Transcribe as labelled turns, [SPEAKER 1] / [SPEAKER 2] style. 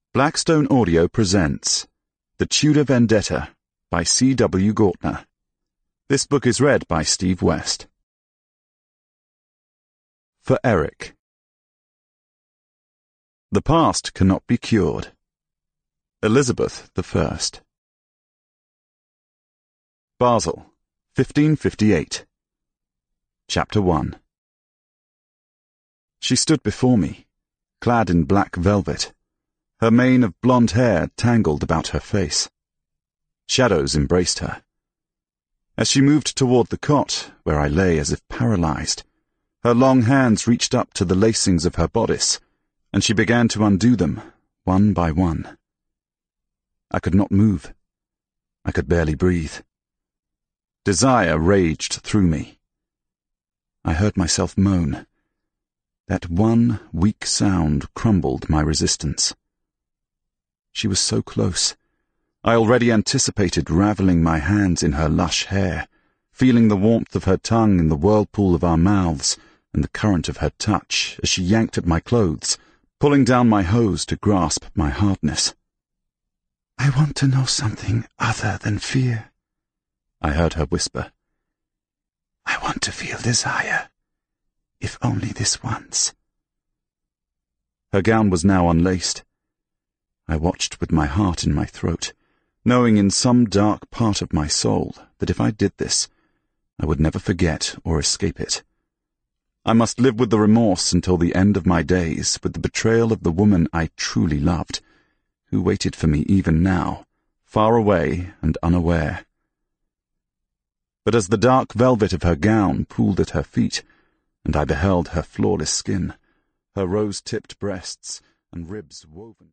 [SPEAKER 1] Blackstone Audio presents The Tudor Vendetta by C.W. Gortner. This book is read by Steve West. For Eric. The past cannot be cured. Elizabeth I. Basel, 1558. Chapter 1. She stood before me, clad in black velvet, her mane of blonde hair tangled about her face. Shadows embraced her. As she moved toward the cot, where I lay as if paralyzed, her long hands reached up to the lacings of her bodice, and she began to undo them, one by one. I could not move. I could barely breathe. Desire raged through me. I heard myself moan. That one weak sound crumbled my resistance. She was so close. I already anticipated raveling my hands in her lush hair, feeling the warmth of her tongue in the whirlpool of our mouths and the current of her touch as she yanked at my clothes, pulling down my hose to grasp my hardness. "I want to know something other than fear," I heard her whisper. "I want to feel desire, if only this once." Her gown was now unlaced. I watched with my heart in my throat, knowing in some dark part of my soul that if I did this, I would never forget or escape it. I must live with the remorse until the end of my days, with the betrayal of the woman I truly loved, who waited for me even now, far away and unaware. But as the dark velvet of her gown pooled at her feet, and I beheld her flawless skin, her rose-tipped breasts, and ribs woven